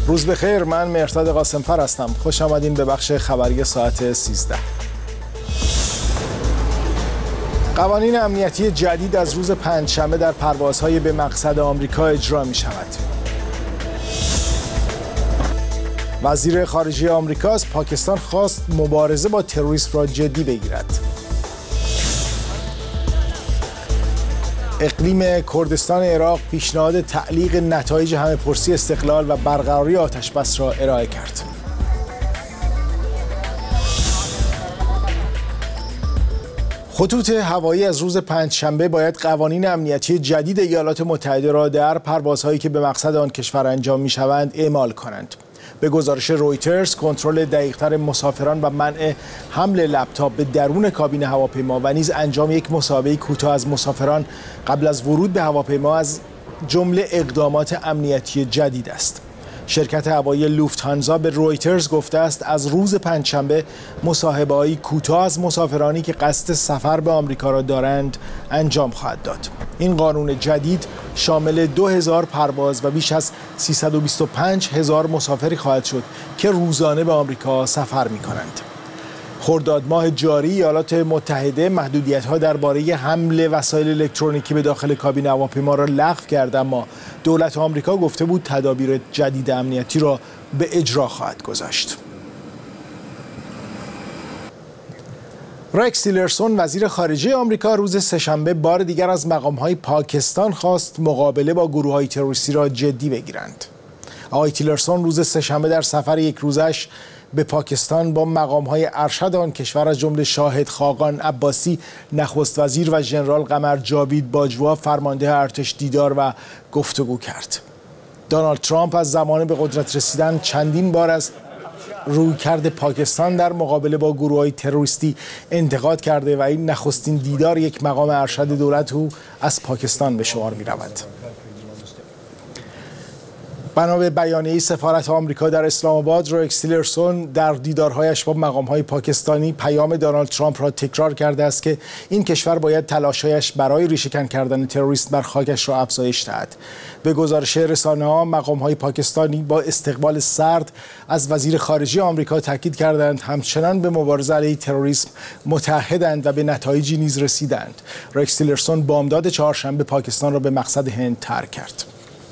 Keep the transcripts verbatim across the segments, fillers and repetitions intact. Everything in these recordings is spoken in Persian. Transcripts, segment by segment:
روز بخیر، من مهرداد قاسمفر هستم. خوش آمدین به بخش خبری ساعت سیزده. قوانین امنیتی جدید از روز پنجشنبه در پروازهای به مقصد آمریکا اجرا می شود. وزیر خارجه آمریکا از پاکستان خواست مبارزه با تروریسم را جدی بگیرد. اقلیم کردستان عراق پیشنهاد تعلیق نتایج همه‌پرسی استقلال و برقراری آتش‌بس را ارائه کرد. خطوط هوایی از روز پنجشنبه باید قوانین امنیتی جدید ایالات متحده را در پروازهایی که به مقصد آن کشور انجام می‌شوند اعمال کنند. به گزارش رویترز، کنترل دقیق‌تر مسافران و منع حمل لپتاپ به درون کابین هواپیما و نیز انجام یک مصاحبه کوتاه از مسافران قبل از ورود به هواپیما از جمله اقدامات امنیتی جدید است. شرکت هوایی لوفت‌هانزا به رویترز گفته است از روز پنجشنبه مصاحبه‌های کوتاه از مسافرانی که قصد سفر به آمریکا را دارند انجام خواهد داد. این قانون جدید شامل دو هزار پرواز و بیش از سیصد و بیست و پنج هزار مسافری خواهد شد که روزانه به آمریکا سفر می‌کنند. خرداد ماه جاری ایالات متحده محدودیت‌ها درباره حمل وسایل الکترونیکی به داخل کابین هواپیما را لغو کرد، اما دولت آمریکا گفته بود تدابیر جدید امنیتی را به اجرا خواهد گذاشت. رکس تیلرسون وزیر خارجه آمریکا روز سه‌شنبه بار دیگر از مقام‌های پاکستان خواست مقابله با گروه‌های تروریستی را جدی بگیرند. آقای تیلرسون روز سه‌شنبه در سفر یک روزش به پاکستان با مقام‌های ارشد آن کشور از جمله شاهد خاقان عباسی نخست وزیر و ژنرال قمر جاوید باجوا فرمانده ارتش دیدار و گفتگو کرد. دونالد ترامپ از زمان به قدرت رسیدن چندین بار از رویکرد پاکستان در مقابله با گروه‌های تروریستی انتقاد کرده و این نخستین دیدار یک مقام ارشد دولت او از پاکستان به شمار می‌رود. بنا به بیانیه سفارت آمریکا در اسلام آباد، رکس تیلرسون در دیدارهایش با مقام‌های پاکستانی پیام دونالد ترامپ را تکرار کرده است که این کشور باید تلاش‌هایش برای ریشه‌کن کردن تروریسم بر خاکش را افزایش دهد. به گزارش رسانه‌ها، مقام‌های پاکستانی با استقبال سرد از وزیر خارجه آمریکا تاکید کردند همچنان به مبارزه علیه تروریسم متحدند و به نتایجی نیز رسیدند. رکس تیلرسون بامداد چهارشنبه پاکستان را به مقصد هند ترک کرد.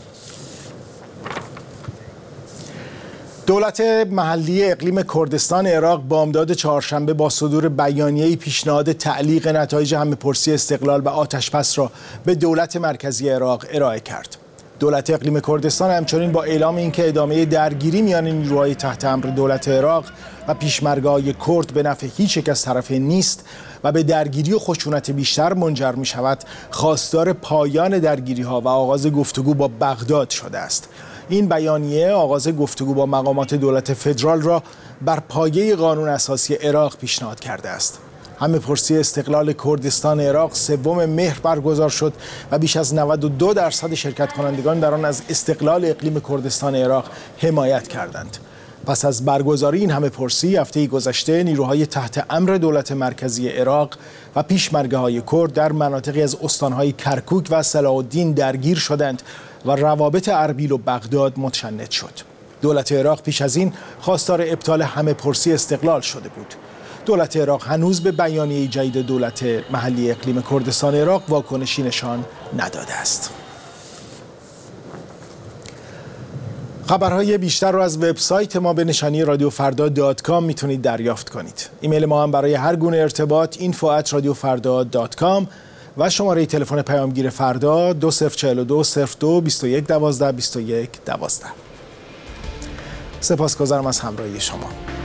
دولت محلی اقلیم کردستان عراق بامداد چهارشنبه با صدور بیانیه‌ای پیشنهاد تعلیق نتایج همه‌پرسی استقلال و آتش‌بس را به دولت مرکزی عراق ارائه کرد. دولت اقلیم کردستان همچنین با اعلام اینکه ادامه درگیری میان نیروهای تحت امر دولت عراق و پیشمرگه‌های کرد به نفع هیچ یک از طرفین نیست و به درگیری و خشونت بیشتر منجر می شود، خواستار پایان درگیری‌ها و آغاز گفتگو با بغداد شده است. این بیانیه آغاز گفتگو با مقامات دولت فدرال را بر پایه قانون اساسی عراق پیشنهاد کرده است. همه‌پرسی استقلال کردستان عراق سوم مهر برگزار شد و بیش از نود و دو درصد شرکت کنندگان در آن از استقلال اقلیم کردستان عراق حمایت کردند. پس از برگزاری این همه‌پرسی هفته گذشته نیروهای تحت امر دولت مرکزی عراق و پیشمرگه‌های کرد در مناطقی از استان‌های کرکوک و صلاح الدین درگیر شدند و روابط اربیل و بغداد متشنج شد. دولت عراق پیش از این خواستار ابطال همه‌پرسی استقلال شده بود. دولت عراق هنوز به بیانیه جدید دولت محلی اقلیم کردستان عراق واکنشی نشان نداده است. خبرهای بیشتر را از وبسایت ما به نشانی رادیو فردا دات کام میتونید دریافت کنید. ایمیل ما هم برای هر گونه ارتباط اینفو ات رادیو فردا دات کام و شماره تلفن پیامگیر فردا دو صفر چهار دو صفر دو بیست و یک دوازده بیست و یک دوازده. سپاسگزارم از همراهی شما.